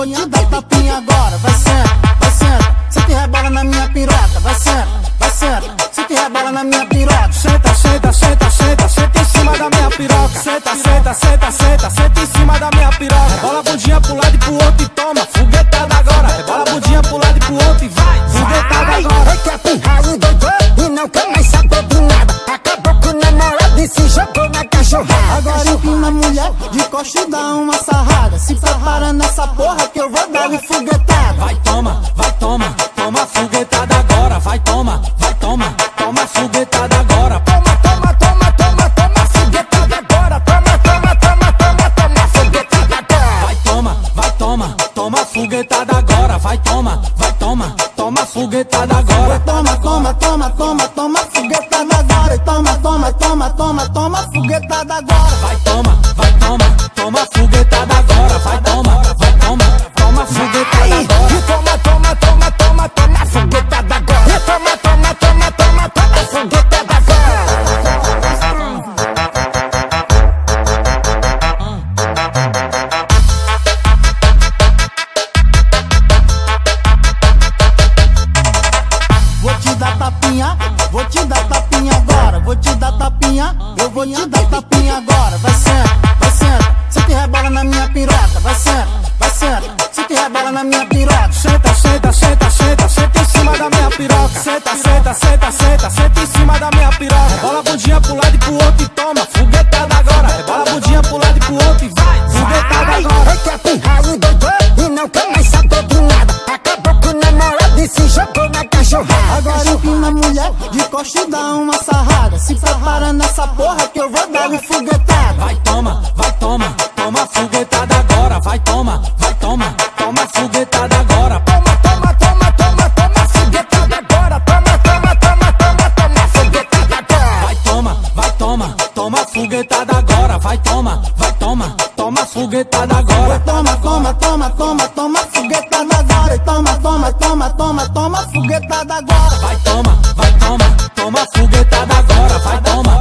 vou te dar tapinha agora. Vai senta, se te rebola na minha piroca. Vai senta, se te rebola na minha piroca. Senta, senta, senta, senta, senta em cima da minha piroca. Senta, senta, senta, senta, senta em cima da minha piroca. Rebola a bundinha pro lado e pro outro e toma foguetada agora. Rebola a bundinha pro lado e pro outro e vai foguetada agora. Vai que é pirralho doidão e não quer mais saber de nada. Acabou com o namorado e se jogou na cachorrada. Agora empina a mulher de costa e dá uma sarrada. Se prepara nessa porra que eu vou dar-lhe foguetada. Vai toma, toma foguetada agora. Vai toma, toma foguetada agora. Toma, toma, toma, toma, toma foguetada agora. Toma, toma, toma, toma, toma foguetada agora. Vai toma foguetada agora. Vai toma foguetada agora. Toma, toma, toma, toma, toma foguetada agora. Toma, toma, toma, toma, toma foguetada agora. Vai toma foguetada agora. Vai toma foguetada agora. E toma, toma, toma, toma, toma foguetada agora. E toma, toma, toma, toma, toma foguetada agora. Vou te dar tapinha, vou te dar tapinha agora. Vou te dar tapinha, eu vou te dar tapinha agora. Vai senta, se te rebola na minha piroca. Vai senta, se te rebola na minha piroca. Senta, senta, senta, senta, senta em cima da minha piroca. Senta, senta, senta, senta, senta em cima da minha piroca. Rebola a bundinha pro lado e pro outro e toma foguetada agora. Rebola a bundinha pro lado e pro outro e vai foguetada agora. Vai que é pirralho doidão e não quer mais saber de nada. Acabou com o namorado e se jogou na cachorrada. Agora empina a mulher de costa e dá uma sarrada. Se prepara nessa porra que eu vou dar-lhe foguetada. Vai toma foguetada agora. Vai toma foguetada agora. Toma, toma, toma, toma, toma foguetada agora. Toma, toma, toma, toma, toma foguetada agora. Toma foguetada agora. Vai toma foguetada agora. Toma, toma, toma, toma, toma foguetada agora. Toma, toma, toma, toma, toma foguetada agora. Vai toma foguetada agora. Vai toma